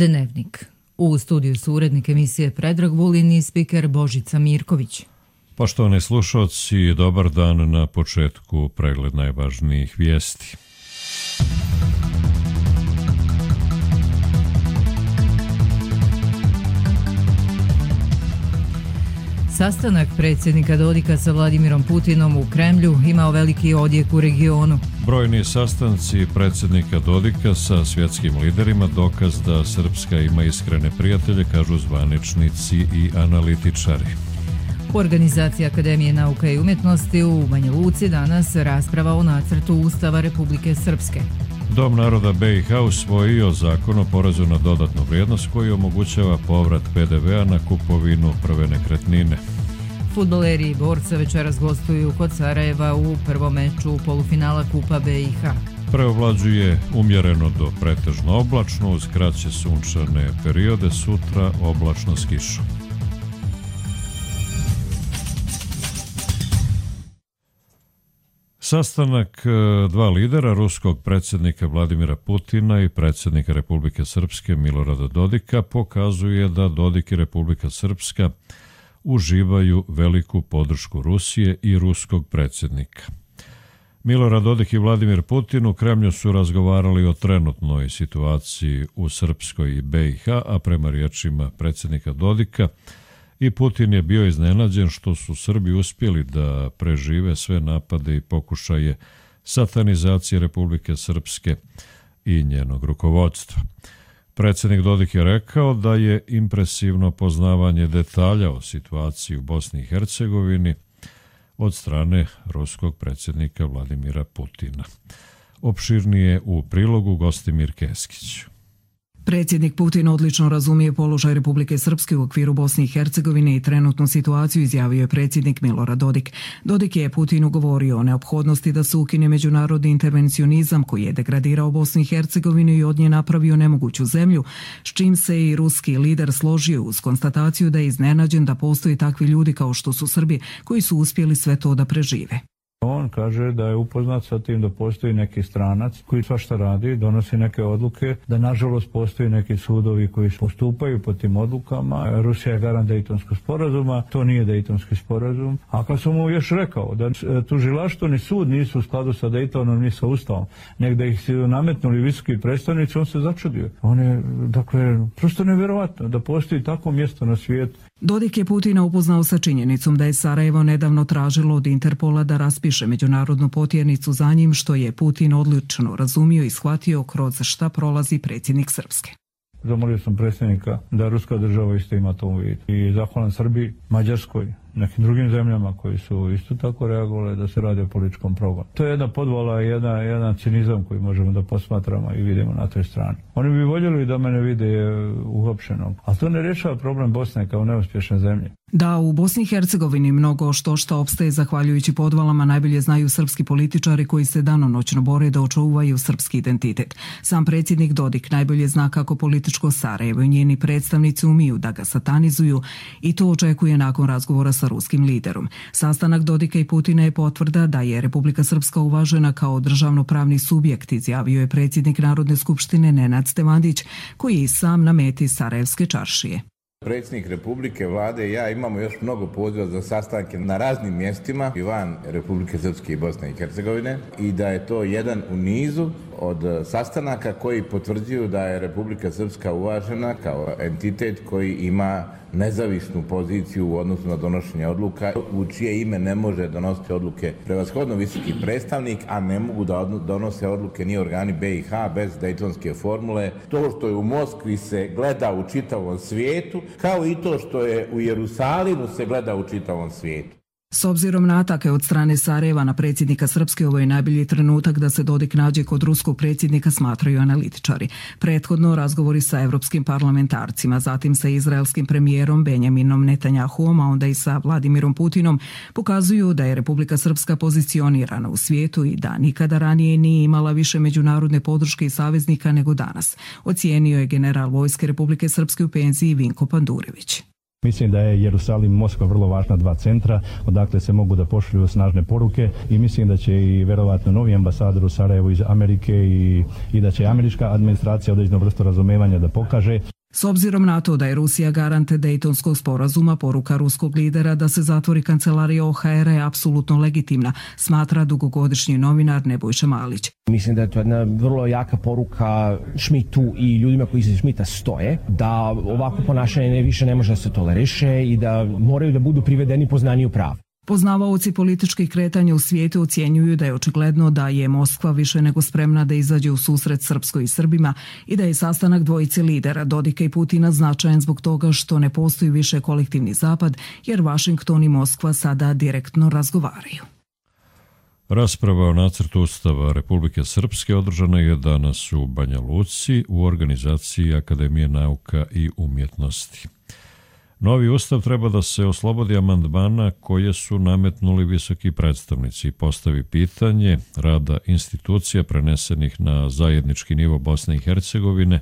Dnevnik. U studiju su urednik emisije Predrag Vulin i spiker Božica Mirković. Poštovani slušalci, dobar dan. Na početku pregled najvažnijih vijesti. Sastanak predsjednika Dodika sa Vladimirom Putinom u Kremlju imao veliki odjek u regionu. Brojni sastanci predsjednika Dodika sa svjetskim liderima dokaz da Srpska ima iskrene prijatelje, kažu zvaničnici i analitičari. U organizaciji Akademije nauka i umjetnosti u Banja Luci danas rasprava o nacrtu Ustava Republike Srpske. Dom naroda BiH usvojio zakon o porezu na dodatnu vrijednost koji omogućava povrat PDV-a na kupovinu prve nekretnine. Fudbaleri i borca večeras gostuju kod Sarajeva u prvom meču polufinala Kupa BiH. Preovlađuje umjereno do pretežno oblačno uz kraće sunčane periode, sutra oblačno s kišom. Sastanak dva lidera, ruskog predsjednika Vladimira Putina i predsjednika Republike Srpske Milorada Dodika, pokazuje da Dodik i Republika Srpska uživaju veliku podršku Rusije i ruskog predsjednika. Milorad Dodik i Vladimir Putin u Kremlju su razgovarali o trenutnoj situaciji u Srpskoj i BiH, a prema riječima predsjednika Dodika i Putin je bio iznenađen što su Srbi uspjeli da prežive sve napade i pokušaje satanizacije Republike Srpske i njenog rukovodstva. Predsjednik Dodik je rekao da je impresivno poznavanje detalja o situaciji u Bosni i Hercegovini od strane ruskog predsjednika Vladimira Putina. Opširnije u prilogu Gostimir Keskić. Predsjednik Putin odlično razumije položaj Republike Srpske u okviru Bosne i Hercegovine i trenutnu situaciju, izjavio je predsjednik Milorad Dodik. Dodik je Putinu govorio o neophodnosti da se ukine međunarodni intervencionizam koji je degradirao Bosnu i Hercegovinu i od nje napravio nemoguću zemlju, s čim se i ruski lider složio uz konstataciju da je iznenađen da postoji takvi ljudi kao što su Srbi koji su uspjeli sve to da prežive. On kaže da je upoznat sa tim da postoji neki stranac koji svašta radi, donosi neke odluke, da nažalost postoji neki sudovi koji postupaju po tim odlukama. Rusija je garant Dejtonskog sporazuma, to nije Dejtonski sporazum. A kad sam mu još rekao da tužilaštvo ni sud nisu u skladu sa Dejtonom ni sa Ustavom, nek da ih su nametnuli visoki predstavnici, on se začudio. On je, dakle, prosto nevjerovatno da postoji takvo mjesto na svijetu. Dodik je Putina upoznao sa činjenicom da je Sarajevo nedavno tražilo od Interpola da raspiše međunarodnu potjernicu za njim, što je Putin odlično razumio i shvatio kroz šta prolazi predsjednik Srpske. Zamolio sam predsjednika da ruska država isto ima to u vidu. I zahvalan Srbiji, Mađarskoj, nekim drugim zemljama koji su isto tako reagovali da se radi o političkom progonu. To je jedna podvala i jedan cinizam koji možemo da posmatramo i vidimo na toj strani. Oni bi voljeli da mene vide uhapšenog, ali to ne rješava problem Bosne kao neuspješne zemlje. Da, u Bosni i Hercegovini mnogo što opstaje zahvaljujući podvalama najbolje znaju srpski političari koji se danonoćno bore da očuvaju srpski identitet. Sam predsjednik Dodik najbolje zna kako političko Sarajevo i njeni predstavnici umiju da ga satanizuju i to očekuje nakon razgovora sa ruskim liderom. Sastanak Dodika i Putina je potvrda da je Republika Srpska uvažena kao državnopravni subjekt, izjavio je predsjednik Narodne skupštine Nenad Stevandić, koji je i sam na meti Sarajevske čaršije. Predsjednik Republike, vlade i ja imamo još mnogo poziva za sastanke na raznim mjestima i van Republike Srpske i Bosne i Hercegovine i da je to jedan u nizu od sastanaka koji potvrđuju da je Republika Srpska uvažena kao entitet koji ima nezavisnu poziciju u odnosu na donošenje odluka, u čije ime ne može donositi odluke prevashodno visoki predstavnik, a ne mogu da donose odluke ni organi BiH bez Dejtonske formule. To što je u Moskvi se gleda u čitavom svijetu, kao i to što je u Jerusalimu se gleda u čitavom svijetu. S obzirom na atake od strane Sarajeva na predsjednika Srpske, ovo je najbolji trenutak da se Dodik nađe kod ruskog predsjednika, smatraju analitičari. Prethodno razgovori sa evropskim parlamentarcima, zatim sa izraelskim premijerom Benjaminom Netanjahuom, a onda i sa Vladimirom Putinom, pokazuju da je Republika Srpska pozicionirana u svijetu i da nikada ranije nije imala više međunarodne podrške i saveznika nego danas, ocijenio je general vojske Republike Srpske u penziji Vinko Pandurević. Mislim da je Jerusalim i Moskva vrlo važna dva centra, odakle se mogu da pošalju snažne poruke i mislim da će i verovatno novi ambasador u Sarajevu iz Amerike i da će američka administracija određenu vrstu razumevanja da pokaže. S obzirom na to da je Rusija garante Dejtonskog sporazuma, poruka ruskog lidera da se zatvori kancelarija OHR je apsolutno legitimna, smatra dugogodišnji novinar Nebojša Malić. Mislim da je to jedna vrlo jaka poruka Šmitu i ljudima koji se Šmita stoje, da ovako ponašanje više ne može da se toleriše i da moraju da budu privedeni poznaniju prava. Poznavaoci političkih kretanja u svijetu ocjenjuju da je očigledno da je Moskva više nego spremna da izađe u susret Srpskoj i Srbima i da je sastanak dvojice lidera Dodika i Putina značajan zbog toga što ne postoji više kolektivni zapad, jer Vašington i Moskva sada direktno razgovaraju. Rasprava o nacrtu Ustava Republike Srpske održana je danas u Banja Luci u organizaciji Akademije nauka i umjetnosti. Novi ustav treba da se oslobodi amandmana koje su nametnuli visoki predstavnici i postavi pitanje rada institucija prenesenih na zajednički nivo Bosne i Hercegovine,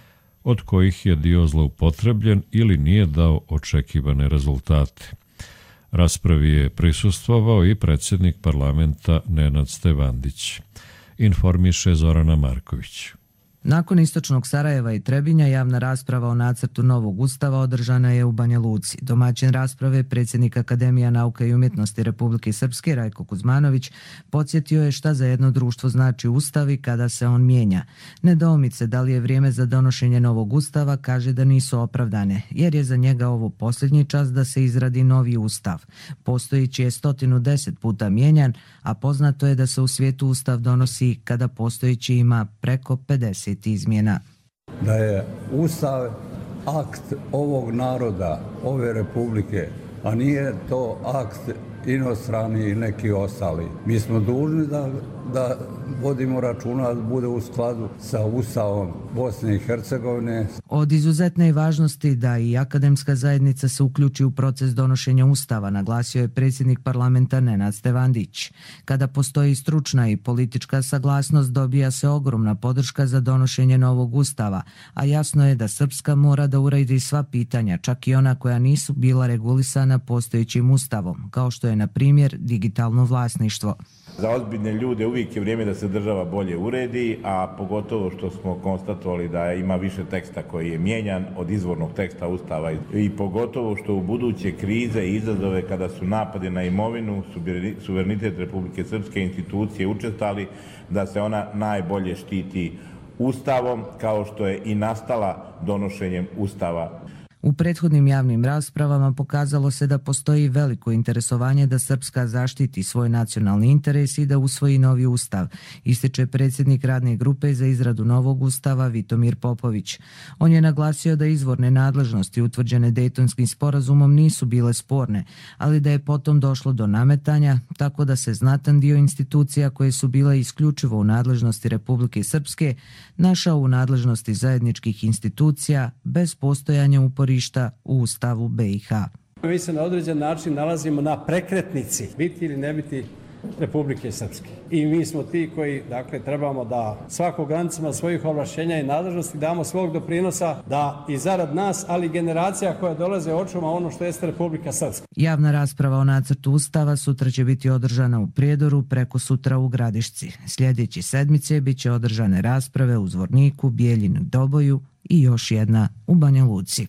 od kojih je dio zloupotrebljen ili nije dao očekivane rezultate. Raspravi je prisustvovao i predsjednik parlamenta Nenad Stevandić. Informiše Zorana Marković. Nakon istočnog Sarajeva i Trebinja, javna rasprava o nacrtu novog ustava održana je u Banja Luci. Domaćin rasprave, predsjednik Akademija nauka i umjetnosti Republike Srpske Rajko Kuzmanović, podsjetio je šta za jedno društvo znači ustav i kada se on mijenja. Nedoumice da li je vrijeme za donošenje novog ustava kaže da nisu opravdane, jer je za njega ovo posljednji čas da se izradi novi ustav. Postojeći je 110 puta mijenjan, a poznato je da se u svijetu ustav donosi kada postojeći ima preko 50 izmjena. Da je ustav akt ovog naroda, ove republike, a nije to akt inostrani i neki ostali. Mi smo dužni da vodimo računa da bude u skladu sa Ustavom Bosne i Hercegovine. Od izuzetne je važnosti da i akademska zajednica se uključi u proces donošenja Ustava, naglasio je predsjednik parlamenta Nenad Stevandić. Kada postoji stručna i politička saglasnost, dobija se ogromna podrška za donošenje novog Ustava, a jasno je da Srpska mora da uredi sva pitanja, čak i ona koja nisu bila regulisana postojećim Ustavom, kao što je na primjer digitalno vlasništvo. Za ozbiljne ljude uvijek je vrijeme da se država bolje uredi, a pogotovo što smo konstatovali da ima više teksta koji je mijenjan od izvornog teksta Ustava i pogotovo što u buduće krize i izazove kada su napadi na imovinu, suverenitet Republike Srpske, institucije učestali, da se ona najbolje štiti Ustavom kao što je i nastala donošenjem Ustava. U prethodnim javnim raspravama pokazalo se da postoji veliko interesovanje da Srpska zaštiti svoj nacionalni interes i da usvoji novi ustav, ističe predsjednik radne grupe za izradu novog ustava Vitomir Popović. On je naglasio da izvorne nadležnosti utvrđene Dejtonskim sporazumom nisu bile sporne, ali da je potom došlo do nametanja, tako da se znatan dio institucija koje su bile isključivo u nadležnosti Republike Srpske našao u nadležnosti zajedničkih institucija bez postojanja uporišta u Ustavu BiH. Mi se na određen način nalazimo na prekretnici biti ili ne biti Republike Srpske. I mi smo ti koji, dakle, trebamo da svako granicama svojih ovlašćenja i nadležnosti damo svog doprinosa da i zarad nas, ali generacija koja dolaze očuma ono što jeste Republika Srpska. Javna rasprava o nacrtu Ustava sutra će biti održana u Prijedoru, preko sutra u Gradišci. Sljedeće sedmice bit će održane rasprave u Zvorniku, Bijeljinu, Doboju i još jedna u Banja Luci.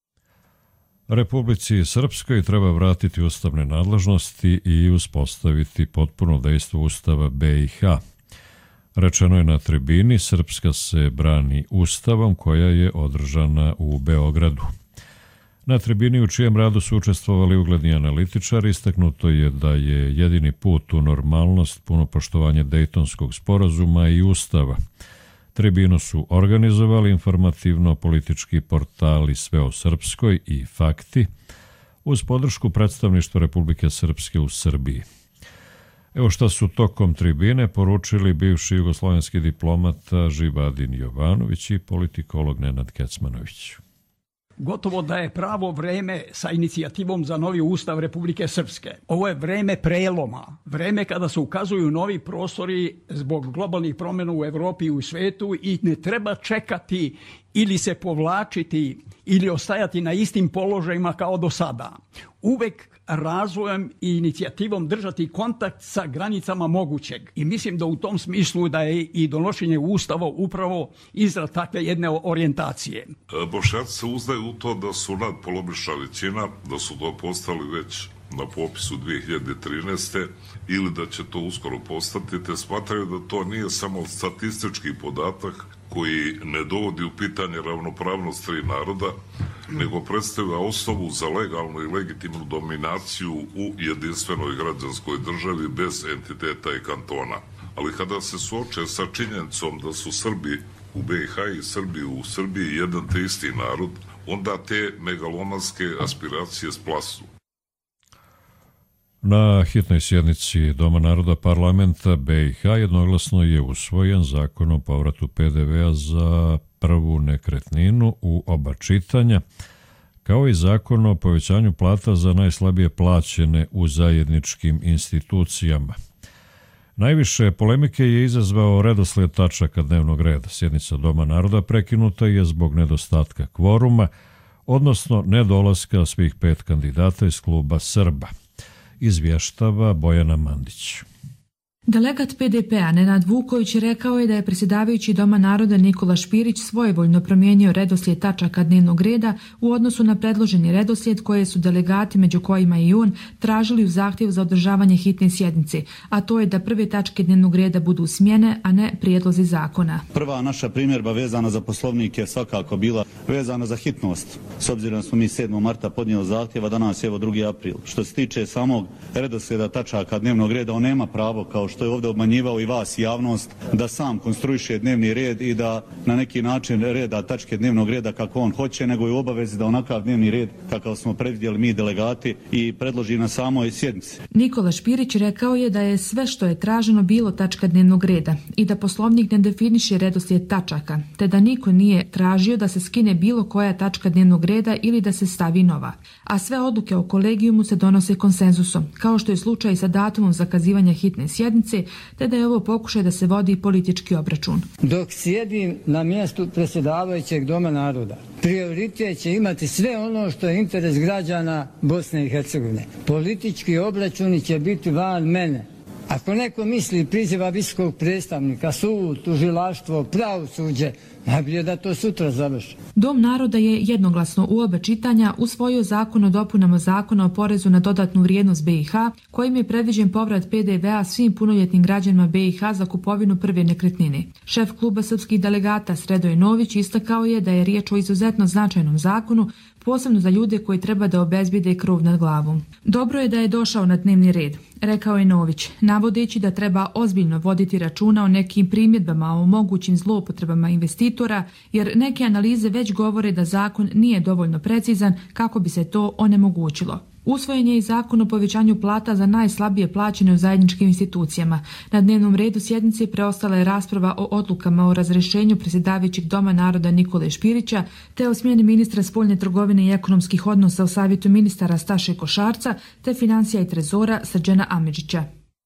Republici Srpskoj treba vratiti ustavne nadležnosti i uspostaviti potpuno dejstvo Ustava BiH. Rečeno je na tribini Srpska se brani Ustavom koja je održana u Beogradu. Na tribini u čijem radu su učestvovali ugledni analitičari istaknuto je da je jedini put u normalnost puno poštovanje Dejtonskog sporazuma i Ustava. Tribinu su organizovali informativno-politički portali Sve o Srpskoj i Fakti uz podršku predstavništva Republike Srpske u Srbiji. Evo šta su tokom tribine poručili bivši jugoslovenski diplomata Živadin Jovanović i politikolog Nenad Kecmanović. Gotovo da je pravo vreme sa inicijativom za novi ustav Republike Srpske. Ovo je vreme preloma, vreme kada se ukazuju novi prostori zbog globalnih promjena u Evropi i u svijetu i ne treba čekati ili se povlačiti ili ostajati na istim položajima kao do sada. Uvek razvojem i inicijativom držati kontakt sa granicama mogućeg. I mislim da u tom smislu da je i donošenje Ustava upravo izraz takve jedne orijentacije. Bošnjaci se uzdaju u to da su nadpolovična većina, da su to postali već na popisu 2013. ili da će to uskoro postati, te smatraju da to nije samo statistički podatak koji ne dovodi u pitanje ravnopravnost tri naroda, nego predstavlja osnovu za legalnu i legitimnu dominaciju u jedinstvenoj građanskoj državi bez entiteta i kantona. Ali kada se suoče sa činjenicom da su Srbi u BiH i Srbi u Srbiji jedan te isti narod, onda te megalomanske aspiracije splasnu. Na hitnoj sjednici Doma naroda parlamenta BiH jednoglasno je usvojen zakon o povratu PDV-a za prvu nekretninu u oba čitanja, kao i zakon o povećanju plata za najslabije plaćene u zajedničkim institucijama. Najviše polemike je izazvao redosled tačaka dnevnog reda. Sjednica Doma naroda prekinuta je zbog nedostatka kvoruma, odnosno nedolaska svih 5 kandidata iz kluba Srba. Izvještava Bojana Mandić. Delegat PDP-a Nenad Vuković rekao je da je predsjedavajući Doma naroda Nikola Špirić svojevoljno promijenio redoslijed tačaka dnevnog reda u odnosu na predloženi redoslijed koje su delegati, među kojima i on, tražili u zahtjevu za održavanje hitne sjednice, a to je da prve tačke dnevnog reda budu smjene, a ne prijedlozi zakona. Prva naša primjedba vezana za poslovnik je svakako bila vezana za hitnost. S obzirom da smo mi 7. marta podnijeli zahtjeva, danas je evo 2. april. Što se tiče samog redoslijeda tačaka dnevnog reda, on nema pravo, kao što je ovdje obmanjivao i vas i javnost, da sam konstruiše dnevni red i da na neki način reda tačke dnevnog reda kako on hoće, nego je u obavezi da onakav dnevni red kakav smo predvidjeli mi delegati i predloži na samoj sjednici. Nikola Špirić rekao je da je sve što je traženo bilo tačka dnevnog reda i da poslovnik ne definiše redoslijed tačaka, te da niko nije tražio da se skine bilo koja tačka dnevnog reda ili da se stavi nova. A sve odluke o kolegijumu se donose konsenzusom, kao što je slučaj sa datumom zakazivanja hitne sjednice, te da je ovo pokušaj da se vodi politički obračun. Dok sjedim na mjestu predsjedavajućeg Doma naroda, prioritet će imati sve ono što je interes građana Bosne i Hercegovine. Politički obračuni će biti van mene. Ako neko misli priziva visokog predstavnika, sud, tužilaštvo, pravosuđe, najbolje da to sutra završi. Dom naroda je jednoglasno u oba čitanja usvojio zakon o dopunama zakona o porezu na dodatnu vrijednost BiH, kojim je predviđen povrat PDV-a svim punoljetnim građanima BiH za kupovinu prve nekretnine. Šef kluba srpskih delegata Sredoje Nović istakao je da je riječ o izuzetno značajnom zakonu, posebno za ljude koji treba da obezbijede krov nad glavom. Dobro je da je došao na dnevni red, rekao je Nović, navodeći da treba ozbiljno voditi računa o nekim primjedbama o mogućim zloupotrebama investitora, jer neke analize već govore da zakon nije dovoljno precizan kako bi se to onemogućilo. Usvojen je i zakon o povećanju plata za najslabije plaćene u zajedničkim institucijama. Na dnevnom redu sjednice preostala je rasprava o odlukama o razrješenju predsjedavajućeg Doma naroda Nikole Špirića, te o smjeni ministra spoljne trgovine i ekonomskih odnosa u savjetu ministara Staše Košarca, te financija i trezora Srđana Amidžića.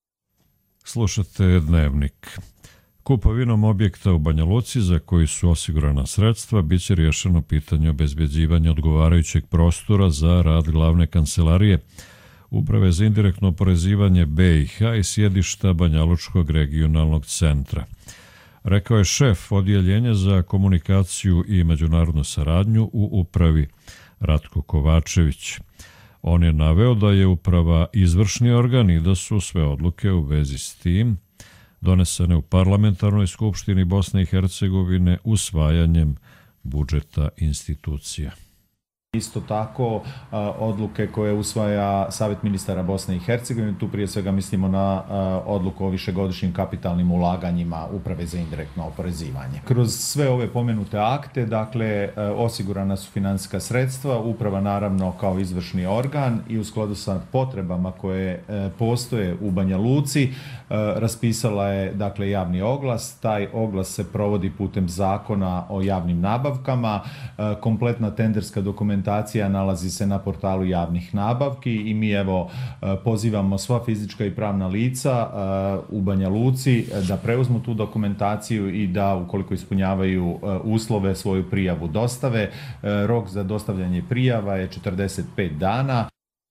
Slušate Dnevnik. Kupovinom objekta u Banja Luci za koji su osigurana sredstva biće riješeno pitanje obezbeđivanja odgovarajućeg prostora za rad glavne kancelarije Uprave za indirektno oporezivanje BiH i sjedišta Banjalučkog regionalnog centra. Rekao je šef odjeljenja za komunikaciju i međunarodnu saradnju u upravi Ratko Kovačević. On je naveo da je uprava izvršni organ i da su sve odluke u vezi s tim donesene u Parlamentarnoj skupštini Bosne i Hercegovine usvajanjem budžeta institucija. Isto tako odluke koje usvaja Savjet ministara Bosne i Hercegovine, tu prije svega mislimo na odluku o višegodišnjim kapitalnim ulaganjima Uprave za indirektno oporezivanje. Kroz sve ove pomenute akte, dakle, osigurana su financijska sredstva, uprava naravno kao izvršni organ i u skladu sa potrebama koje postoje u Banja Luci raspisala je, dakle, javni oglas. Taj oglas se provodi putem zakona o javnim nabavkama. Kompletna tenderska dokumentacija dokumentacija nalazi se na portalu javnih nabavki i mi evo pozivamo sva fizička i pravna lica u Banja Luci da preuzmu tu dokumentaciju i da ukoliko ispunjavaju uslove svoju prijavu dostave. Rok za dostavljanje prijava je 45 dana.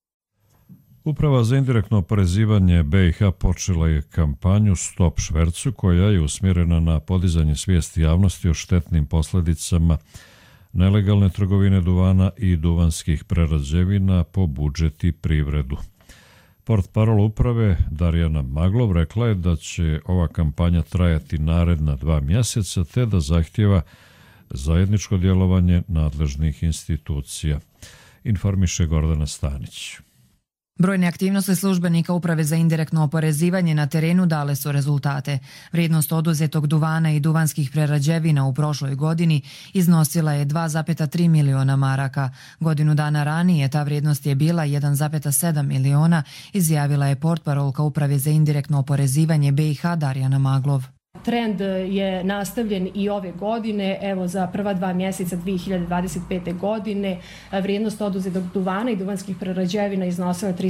Uprava za indirektno oporezivanje BiH počela je kampanju Stop švercu koja je usmjerena na podizanje svijesti javnosti o štetnim posljedicama nelegalne trgovine duvana i duvanskih prerađevina po budžet i privredu. Portparol uprave Darijana Maglov rekla je da će ova kampanja trajati naredna 2 mjeseca te da zahtjeva zajedničko djelovanje nadležnih institucija. Informiše Gordana Stanić. Brojne aktivnosti službenika Uprave za indirektno oporezivanje na terenu dale su rezultate. Vrijednost oduzetog duvana i duvanskih prerađevina u prošloj godini iznosila je 2,3 miliona maraka. Godinu dana ranije ta vrijednost je bila 1,7 miliona, izjavila je portparolka Uprave za indirektno oporezivanje BiH Darijana Maglov. Trend je nastavljen i ove godine, evo za prva 2 mjeseca 2025. godine vrijednost oduzetog duvana i duvanskih prerađevina iznosila je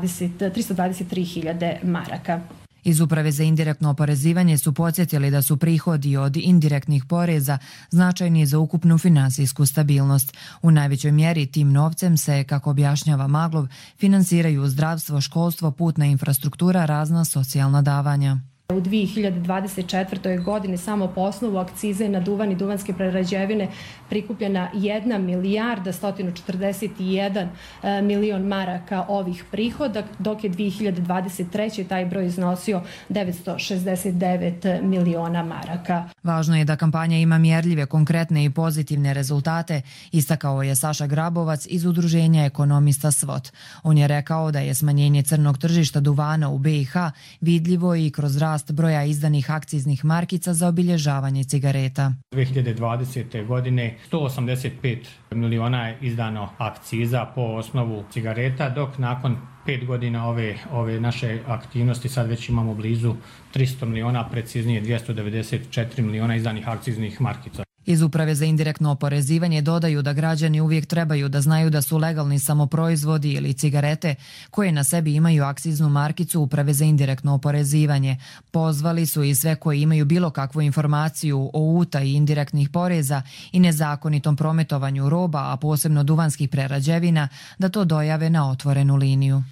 323.000 maraka. Iz Uprave za indirektno oporezivanje su podsjetili da su prihodi od indirektnih poreza značajni za ukupnu finansijsku stabilnost. U najvećoj mjeri tim novcem se, kako objašnjava Maglov, finansiraju zdravstvo, školstvo, putna infrastruktura, razna socijalna davanja. U 2024. godini samo po osnovu akcize na duvan i duvanske prerađevine prikupljena 1 milijarda 141 milion maraka ovih prihoda, dok je 2023. taj broj iznosio 969 miliona maraka. Važno je da kampanja ima mjerljive, konkretne i pozitivne rezultate, istakao je Saša Grabovac iz udruženja ekonomista SWOT. On je rekao da je smanjenje crnog tržišta duvana u BiH vidljivo i kroz rast broja izdanih akciznih markica za obilježavanje cigareta. 2020. godine 185 miliona je izdano akciza po osnovu cigareta, dok nakon 5 godina ove naše aktivnosti sad već imamo blizu 300 miliona, preciznije 294 miliona izdanih akciznih markica. Iz Uprave za indirektno oporezivanje dodaju da građani uvijek trebaju da znaju da su legalni samo proizvodi ili cigarete koje na sebi imaju akciznu markicu Uprave za indirektno oporezivanje. Pozvali su i sve koji imaju bilo kakvu informaciju o utaji indirektnih poreza i nezakonitom prometovanju roba, a posebno duvanskih prerađevina, da to dojave na otvorenu liniju.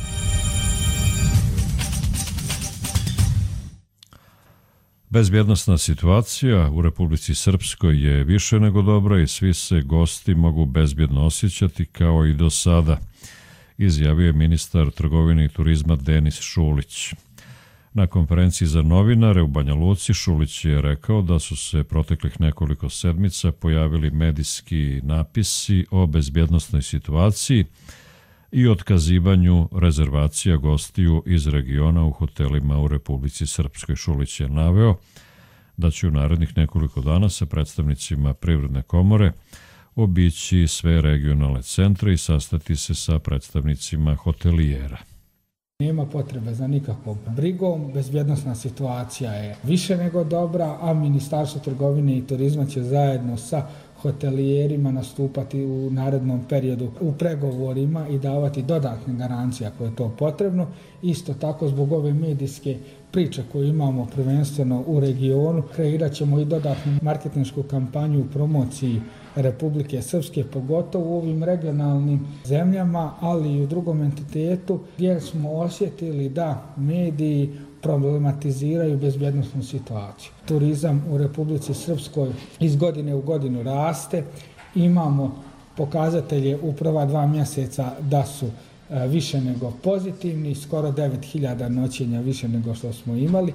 Bezbjednosna situacija u Republici Srpskoj je više nego dobra i svi se gosti mogu bezbjedno osjećati kao i do sada, izjavio je ministar trgovine i turizma Denis Šulić. Na konferenciji za novinare u Banja Luci Šulić je rekao da su se proteklih nekoliko sedmica pojavili medijski napisi o bezbjednosnoj situaciji i otkazivanju rezervacija gostiju iz regiona u hotelima u Republici Srpskoj. Šulić je naveo da će u narednih nekoliko dana sa predstavnicima Privredne komore obići sve regionalne centre i sastati se sa predstavnicima hotelijera. Nema potrebe za nikakvom brigom, bezbjednosna situacija je više nego dobra, a Ministarstvo trgovine i turizma će zajedno sa hotelijerima nastupati u narednom periodu u pregovorima i davati dodatne garancije ako je to potrebno. Isto tako zbog ove medijske priče koju imamo prvenstveno u regionu, kreirat ćemo i dodatnu marketinšku kampanju u promociji Republike Srpske, pogotovo u ovim regionalnim zemljama, ali i u drugom entitetu gdje smo osjetili da mediji problematiziraju bezbjednosnu situaciju. Turizam u Republici Srpskoj iz godine u godinu raste. Imamo pokazatelje u prva 2 mjeseca da su više nego pozitivni, skoro 9.000 noćenja više nego što smo imali.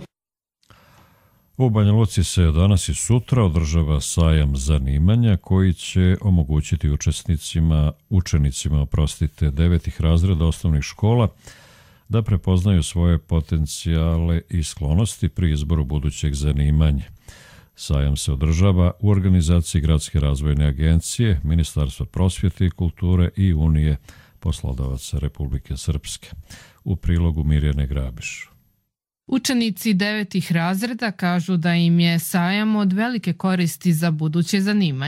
U Banja Luci se danas i sutra održava sajam zanimanja koji će omogućiti učenicima 9. razreda osnovnih škola da prepoznaju svoje potencijale i sklonosti pri izboru budućeg zanimanja. Sajam se održava u organizaciji Gradske razvojne agencije, Ministarstva prosvjete i kulture i Unije poslodavaca Republike Srpske. U prilogu Mirjane Grabiš. Učenici 9. razreda kažu da im je sajam od velike koristi za buduće zanimanje.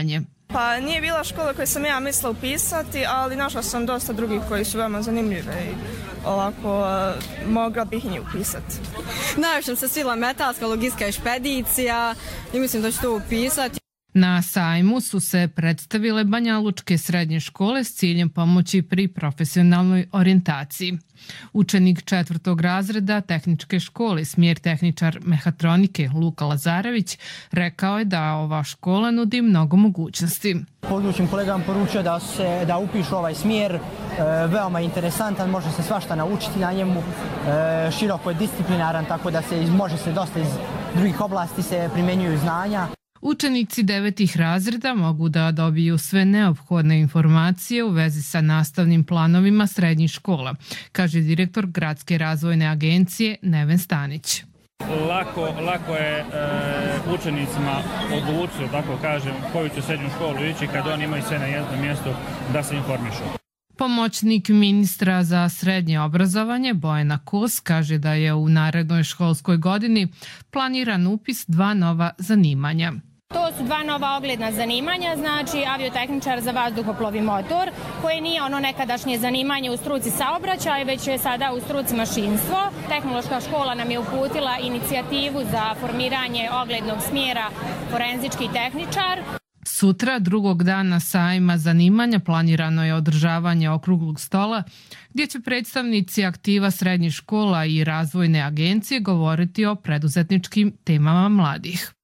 Pa nije bila škola koju sam ja mislila upisati, ali našla sam dosta drugih koji su veoma zanimljive i ovako mogla bih njih upisati. Najviše se svila metalska logistika i špedicija i mislim da ću to upisati. Na sajmu su se predstavile banjalučke srednje škole s ciljem pomoći pri profesionalnoj orijentaciji. Učenik 4. razreda tehničke škole, smjer tehničar mehatronike Luka Lazarević, rekao je da ova škola nudi mnogo mogućnosti. Budućim kolegama poručio da upišu ovaj smjer, veoma interesantan, može se svašta naučiti na njemu, široko je disciplinaran, tako da može se dosta iz drugih oblasti se primjenjuju znanja. Učenici 9. razreda mogu da dobiju sve neophodne informacije u vezi sa nastavnim planovima srednjih škola, kaže direktor Gradske razvojne agencije Neven Stanić. Lako je učenicima odlučiti, tako kažem, koju će srednju školu ići kad oni imaju sve na jednom mjestu da se informišu. Pomoćnik ministra za srednje obrazovanje Bojana Kos kaže da je u narednoj školskoj godini planiran upis 2 nova zanimanja. To su 2 nova ogledna zanimanja, znači aviotehničar za vazduhoplovni motor, koje nije ono nekadašnje zanimanje u struci saobraćaja, već je sada u struci mašinstvo. Tehnološka škola nam je uputila inicijativu za formiranje oglednog smjera forenzički tehničar. Sutra, drugog dana sajma zanimanja, planirano je održavanje okruglog stola, gdje će predstavnici aktiva srednjih škola i razvojne agencije govoriti o preduzetničkim temama mladih.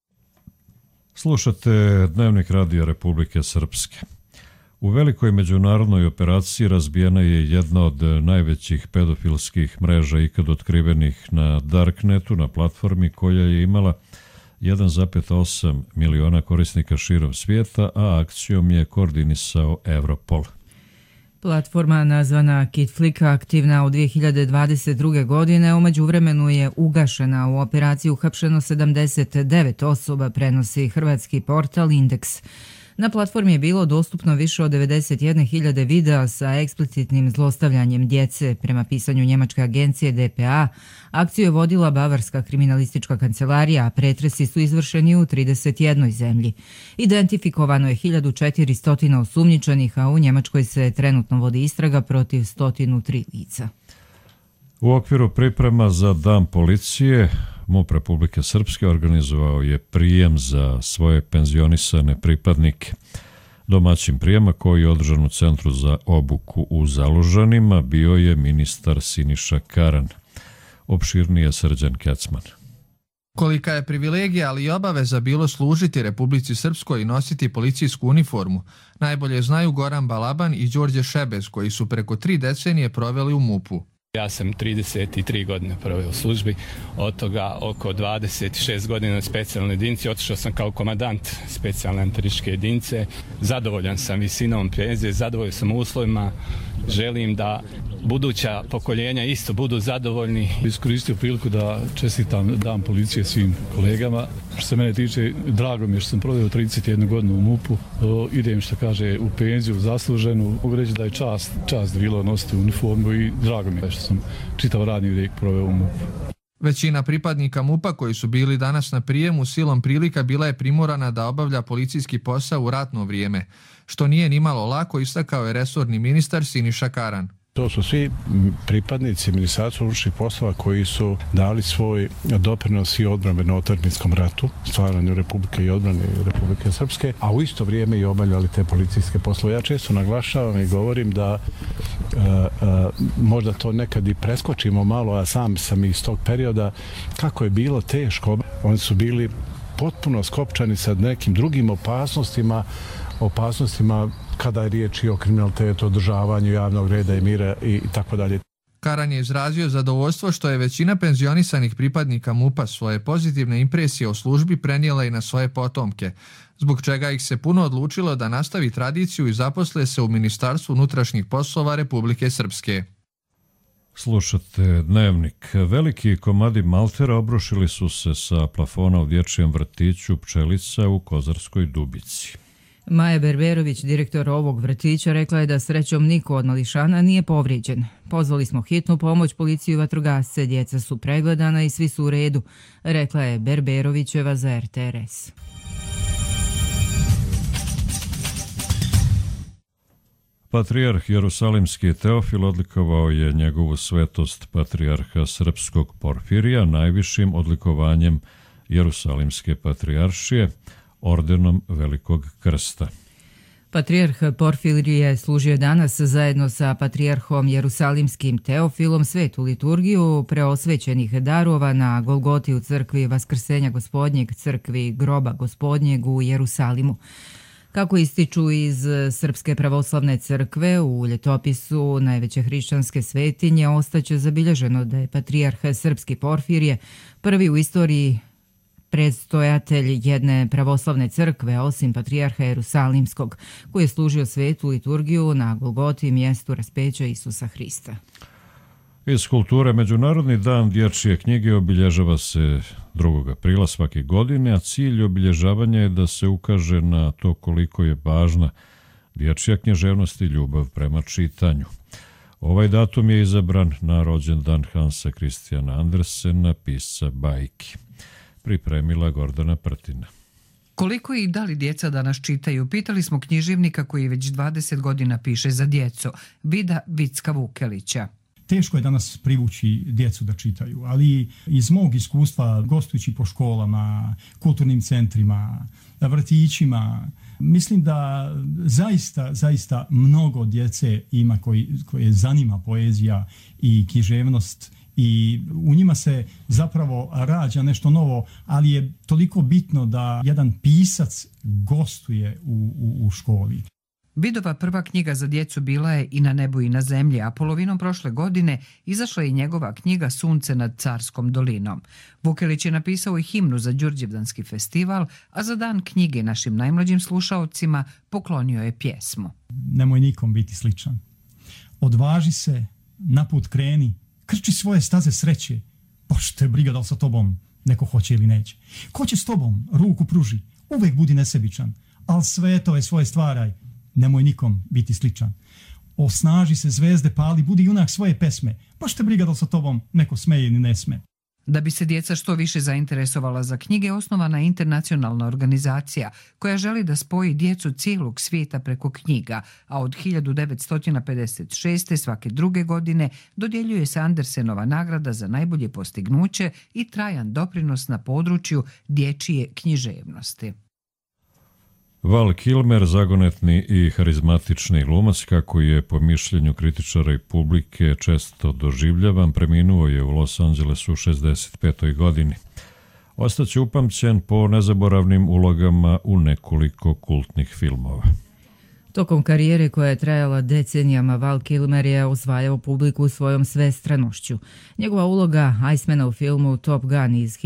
Slušate Dnevnik Radija Republike Srpske. U velikoj međunarodnoj operaciji razbijena je jedna od najvećih pedofilskih mreža ikad otkrivenih na Darknetu, na platformi koja je imala 1,8 miliona korisnika širom svijeta, a akcijom je koordinisao Europol. Platforma nazvana Kitflick, aktivna u 2022. godine, u međuvremenu je ugašena. U operaciji uhapšeno 79 osoba, prenosi hrvatski portal Indeks. Na platformi je bilo dostupno više od 91.000 videa sa eksplicitnim zlostavljanjem djece. Prema pisanju njemačke agencije DPA, akciju je vodila Bavarska kriminalistička kancelarija, a pretresi su izvršeni u 31 zemlji. Identifikovano je 1400 osumnjičenih, a u Njemačkoj se trenutno vodi istraga protiv 103 lica. U okviru priprema za Dan policije, MUP Republike Srpske organizovao je prijem za svoje penzionisane pripadnike. Domaćin prijema, koji je održan u Centru za obuku u Zalužanima, bio je ministar Siniša Karan. Opširnije Srđan Kecman. Kolika je privilegija, ali i obaveza bilo služiti Republici Srpskoj i nositi policijsku uniformu, najbolje znaju Goran Balaban i Đorđe Šebez, koji su preko 3 decenije proveli u MUP-u. Ja sam 33 godine proveo u službi, od toga oko 26 godina u specijalnoj jedinici. Otišao sam kao komandant specijalne antiterističke jedinice. Zadovoljan sam visinom penzije, zadovoljan sam uslovima. Želim da buduća pokoljenja isto budu zadovoljni. Iskoristio priliku da čestitam Dan policije svim kolegama. Što se mene tiče, drago mi je što sam proveo 31 godinu u MUP-u. Idem, što kaže, u penziju zasluženu. Mogu reći da je čast bilo nositi uniformu i drago mi je što sam čitav radni vijek proveo u MUP-u. Većina pripadnika MUP-a koji su bili danas na prijemu silom prilika bila je primorana da obavlja policijski posao u ratno vrijeme, što nije nimalo lako, istakao je resorni ministar Siniša Karan. To su svi pripadnici Ministarstva unutrašnjih poslova koji su dali svoj doprinos i odbrane na otadžbinskom ratu, stvaranju Republike i odbrane Republike Srpske, a u isto vrijeme i obavljali te policijske poslove. Ja često naglašavam i govorim da možda to nekad i preskočimo malo, a sam sam iz tog perioda, kako je bilo teško. Oni su bili potpuno skopčani sa nekim drugim opasnostima kada je riječ i o kriminalitetu, održavanju javnog reda i mira i tako dalje. Karan je izrazio zadovoljstvo što je većina penzionisanih pripadnika MUP-a svoje pozitivne impresije o službi prenijela i na svoje potomke, zbog čega ih se puno odlučilo da nastavi tradiciju i zaposle se u Ministarstvu unutrašnjih poslova Republike Srpske. Slušate Dnevnik. Veliki komadi maltera obrušili su se sa plafona u dječjem vrtiću Pčelica u Kozarskoj Dubici. Maja Berberović, direktor ovog vrtića, rekla je da srećom niko od mališana nije povrijeđen. Pozvali smo hitnu pomoć, policiju i vatrogasce, djeca su pregledana i svi su u redu, rekla je Berberovićeva za RTRS. Patrijarh Jerusalimski Teofil odlikovao je njegovu svetost patrijarha srpskog Porfirija najvišim odlikovanjem Jerusalimske patrijaršije, ordenom Velikog krsta. Patrijarh Porfirije služio danas zajedno sa patrijarhom Jerusalimskim Teofilom svetu liturgiju preosvećenih darova na Golgoti u crkvi Vaskrsenja Gospodnjeg, crkvi Groba Gospodnjeg u Jerusalimu. Kako ističu iz Srpske pravoslavne crkve, u ljetopisu najveće hrišćanske svetinje ostaće zabilježeno da je patrijarh Srpski Porfirije prvi u istoriji predstojatelj jedne pravoslavne crkve, osim patrijarha Jerusalimskog, koji je služio svetu liturgiju na Golgoti, mjestu raspeća Isusa Hrista. Iz kulture, Međunarodni dan dječje knjige obilježava se 2. aprila svake godine, a cilj obilježavanja je da se ukaže na to koliko je važna dječja književnost i ljubav prema čitanju. Ovaj datum je izabran na rođendan Hansa Christiana Andersena, pisca bajki. Pripremila Gordana Prtina. Koliko i da li djeca danas čitaju, pitali smo književnika koji već 20 godina piše za djecu, Vida Vicka-Vukelića. Teško je danas privući djecu da čitaju, ali iz mog iskustva, gostujući po školama, kulturnim centrima, vrtićima, mislim da zaista mnogo djece ima koje zanima poezija i književnost i u njima se zapravo rađa nešto novo, ali je toliko bitno da jedan pisac gostuje u školi. Vidova prva knjiga za djecu bila je I na nebu i na zemlji, a polovinom prošle godine izašla je njegova knjiga Sunce nad Carskom dolinom. Vukelić je napisao i himnu za Đurđevdanski festival, a za dan knjige našim najmlađim slušaocima poklonio je pjesmu. Nemoj nikom biti sličan. Odvaži se, naput kreni, krči svoje staze sreće, baš te briga da li sa tobom neko hoće ili neće. Ko će s tobom, ruku pruži, uvek budi nesebičan, al svetove svoje stvaraj, nemoj nikom biti sličan. Osnaži se, zvezde pali, budi junak svoje pesme, baš te briga da li sa tobom neko smeje ili ne sme. Da bi se djeca što više zainteresovala za knjige, osnovana je internacionalna organizacija koja želi da spoji djecu cijelog svijeta preko knjiga, a od 1956. svake druge godine dodjeljuje se Andersenova nagrada za najbolje postignuće i trajan doprinos na području dječje književnosti. Val Kilmer, zagonetni i harizmatični glumac, kako je po mišljenju kritičara i publike često doživljavan, preminuo je u Los Angelesu u 65. godini. Ostaće upamćen po nezaboravnim ulogama u nekoliko kultnih filmova. Tokom karijere koja je trajala decenijama, Val Kilmer je osvajao publiku svojom svestranošću. Njegova uloga Icemana u filmu Top Gun iz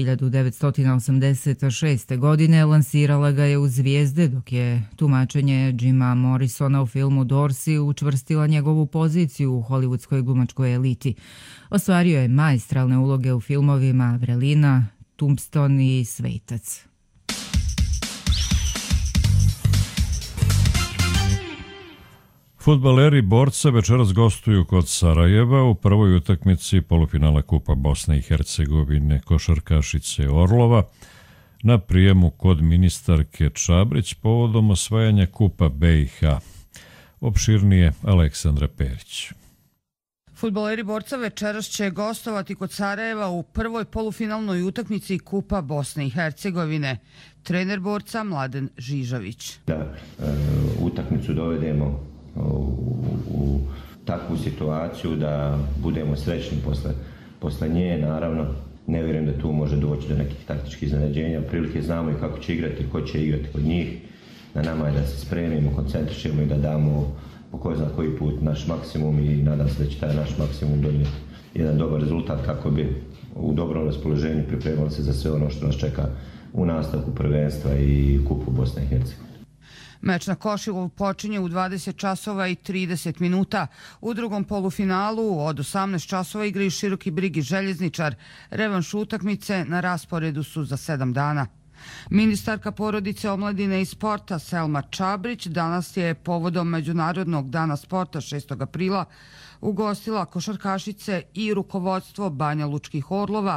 1986. godine lansirala ga je u zvijezde, dok je tumačenje Jima Morrisona u filmu Dorsey učvrstila njegovu poziciju u hollywoodskoj glumačkoj eliti. Ostvario je maestralne uloge u filmovima Vrelina, Tombstone i Svetac. Fudbaleri Borca večeras gostuju kod Sarajeva u prvoj utakmici polufinala Kupa Bosne i Hercegovine košarkašice Orlova na prijemu kod ministarke Čabrić povodom osvajanja Kupa BiH. Opširnije Aleksandra Perić. Fudbaleri Borca večeras će gostovati kod Sarajeva u prvoj polufinalnoj utakmici Kupa Bosne i Hercegovine. Trener Borca Mladen Žižavić. Da utakmicu dovedemo u takvu situaciju da budemo srećni posle nje, naravno. Ne vjerujem da tu može doći do nekih taktičkih iznenađenja. Prilike znamo i kako će igrati, ko će igrati kod njih. Na nama je da se spremimo, koncentrišemo i da damo po ko zna koji put naš maksimum i nadam se da će taj naš maksimum donijeti jedan dobar rezultat kako bi u dobrom raspoloženju pripremali se za sve ono što nas čeka u nastavku prvenstva i Kupu Bosne i Hercegovine. Meč na Košilu počinje u 20 časova i 30 minuta. U drugom polufinalu od 18 časova igraju Široki Brig i Željezničar. Revanš utakmice na rasporedu su za 7 dana. Ministarka porodice, omladine i sporta Selma Čabrić danas je povodom Međunarodnog dana sporta 6. aprila ugostila košarkašice i rukovodstvo Banja Lučkih Orlova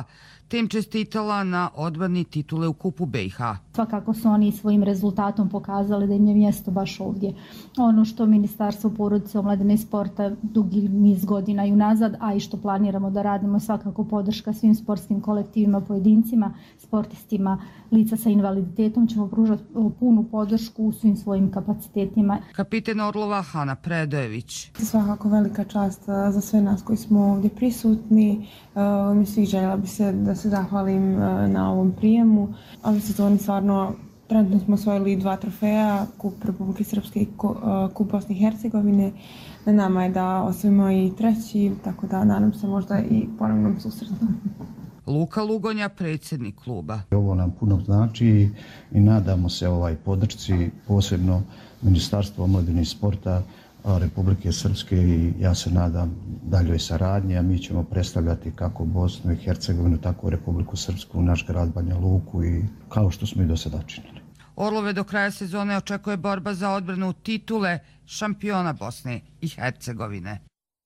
te im čestitala na odbrani titule u Kupu BiH. Svakako su oni svojim rezultatom pokazali da im je mjesto baš ovdje. Ono što Ministarstvo porodice, omladine i sporta dugi niz godina i unazad, a i što planiramo da radimo, svakako podrška svim sportskim kolektivima, pojedincima, sportistima, lica sa invaliditetom, ćemo pružati punu podršku u svim svojim kapacitetima. Kapiten Orlova Hana Predojević. Svakako velika čast za sve nas koji smo ovdje prisutni. Mi svih željela bi se da se zahvalim na ovom prijemu. Ove sezoni stvarno trenutno smo osvojili 2 trofeja, Kup Republike Srpske i Kup Bosne i Hercegovine. Na nama je da osvojimo i 3, tako da nadam se možda i ponovnom susretu. Luka Lugonja, predsjednik kluba. Ovo nam puno znači i nadamo se podršci, posebno Ministarstvo omladine i sporta Republike Srpske, i ja se nadam daljoj saradnji, a mi ćemo predstavljati kako Bosnu i Hercegovinu, tako i Republiku Srpsku, naš grad Banja Luku, i kao što smo i do sada činili. Orlove do kraja sezone očekuje borba za odbranu titule šampiona Bosne i Hercegovine.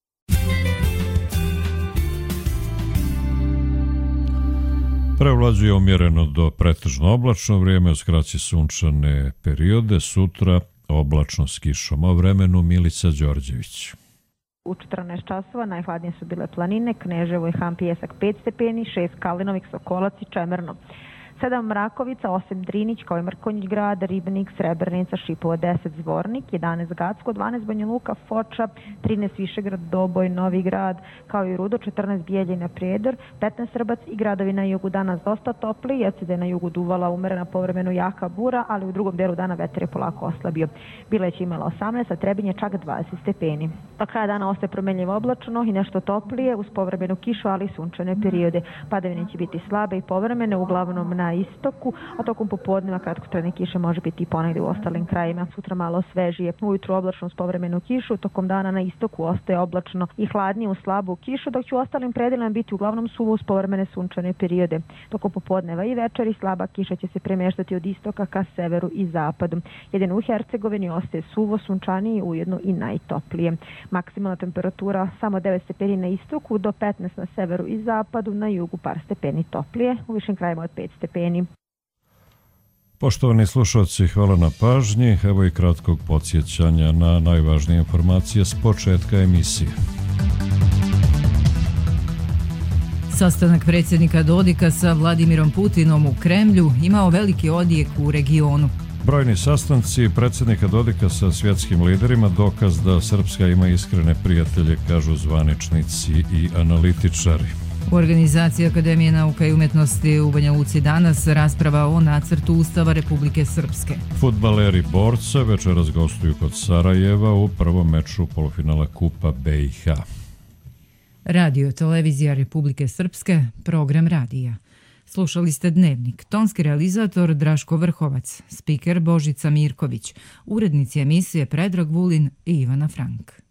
Prevlađuje umjereno do pretežno oblačno vrijeme, uz kraće sunčane periode. Sutra oblačno s kišom. O vremenu Milica Đorđević. U 14 časova najhladnije su bile planine, Kneževo i Han Pijesak 5 stepeni, 6 Kalinovik, Sokolac i Čemerno. 7 Mrakovica, 8 Drinić, kao i Mrkonjić grad, Ribnik, Srebrnica, Šipovo 10 Zvornik, 11 Gacko, 12 Banja Luka, Foča, 13 Višegrad, Doboj, Novi grad, kao i Rudo, 14 Bijeljina, Prijedor, 15 Srbac i gradovi na jugu danas dosta topli, jer se da je na jugu duvala umerena povremeno jaka bura, ali u drugom delu dana vetar je polako oslabio. Bileć imala 18, a Trebinje čak 20 stepeni. Do kraja dana ostaje promenljivo oblačno i nešto toplije, uz povremenu kišu, ali i sunčane periode. Padavine će biti slabe i povremene, uglavnom na istoku, a tokom popodneva kratkotrajne kiše može biti i ponegdje u ostalim krajima. Sutra malo svežije, ujutru oblačno uz povremenu kišu, tokom dana na istoku ostaje oblačno i hladnije uz slabu kišu, dok će u ostalim predelima biti uglavnom suvo uz povremene sunčane periode. Tokom popodneva i večeri slaba kiša će se premještati od istoka ka severu i zapadu. Jedino u Hercegovini ostaje suvo, sunčanije, ujedno i najtoplije. Maksimalna temperatura samo 9 stepeni na istoku, do 15 na severu i zapadu, na jugu par stepeni toplije, u višim krajima od 5 stepeni. Poštovani slušalci, hvala na pažnji. Evo i kratkog podsjećanja na najvažnije informacije s početka emisije. Sastanak predsjednika Dodika sa Vladimirom Putinom u Kremlju imao veliki odjek u regionu. Brojni sastanci predsjednika Dodika sa svjetskim liderima dokaz da Srpska ima iskrene prijatelje, kažu zvaničnici i analitičari. U organizaciji Akademije nauka i umjetnosti u Banja Luci danas rasprava o nacrtu Ustava Republike Srpske. Fudbaleri Borca večeras gostuju kod Sarajeva u prvom meču polufinala Kupa BiH. Radio Televizija Republike Srpske, program radija. Slušali ste Dnevnik, tonski realizator Draško Vrhovac, spiker Božica Mirković, urednici emisije Predrag Vulin i Ivana Frank.